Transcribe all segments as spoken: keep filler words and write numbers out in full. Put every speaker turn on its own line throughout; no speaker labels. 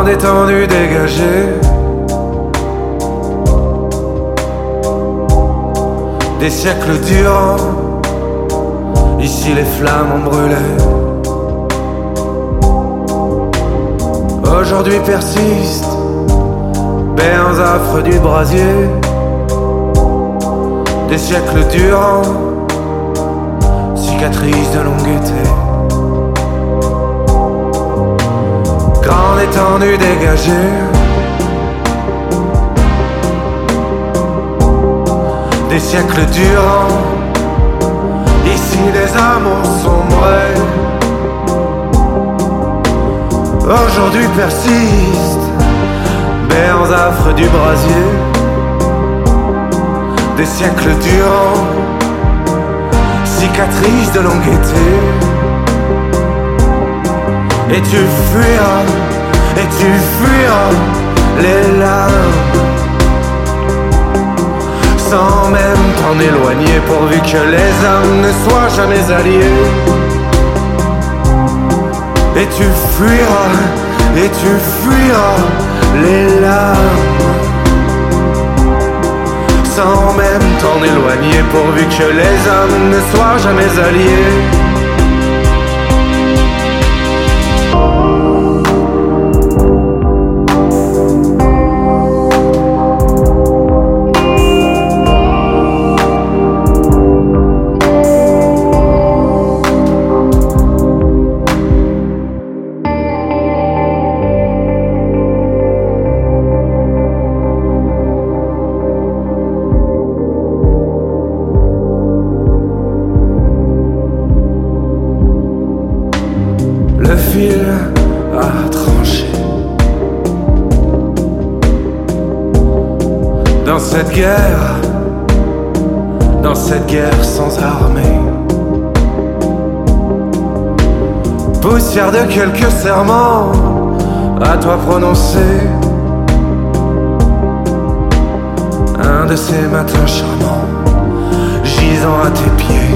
étendue dégagée, des siècles durant, ici les flammes ont brûlé. Aujourd'hui persistent bains affreux du brasier, des siècles durant, cicatrices de longue été. Grande étendue dégagée, des siècles durant, ici des amours sombrés. Aujourd'hui persistent bains affreux du brasier, des siècles durant, cicatrices de longue été. Et tu fuiras, et tu fuiras les larmes, sans même t'en éloigner, pourvu que les âmes ne soient jamais alliées. Et tu fuiras, et tu fuiras les larmes, sans même t'en éloigner, pourvu que les âmes ne soient jamais alliées. Le fil a tranché. Dans cette guerre, dans cette guerre sans armée, poussière de quelques serments à toi prononcés, un de ces matins charmants gisant à tes pieds.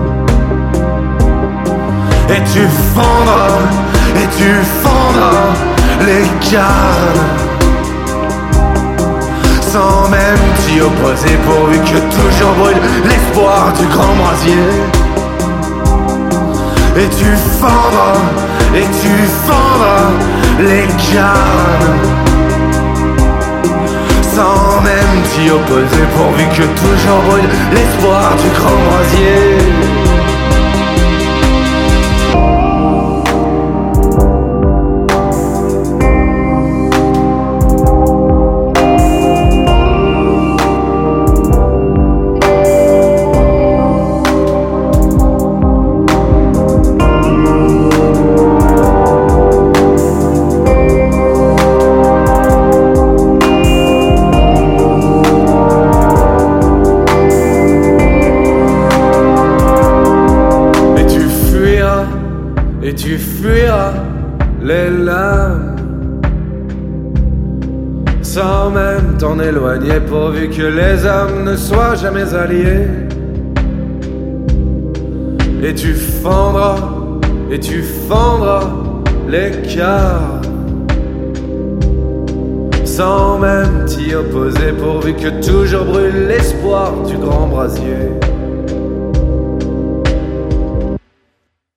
Et tu fendras, et tu fendras les gardes, sans même t'y opposer, pourvu que toujours brûle l'espoir du grand brasier. Et tu fendras, et tu fendras les gardes, sans même t'y opposer, pourvu que toujours brûle l'espoir du grand brasier. Et tu fuiras les larmes, sans même t'en éloigner, pourvu que les âmes ne soient jamais alliées. Et tu fendras, et tu fendras les cœurs, sans même t'y opposer, pourvu que toujours brûle l'espoir du grand brasier.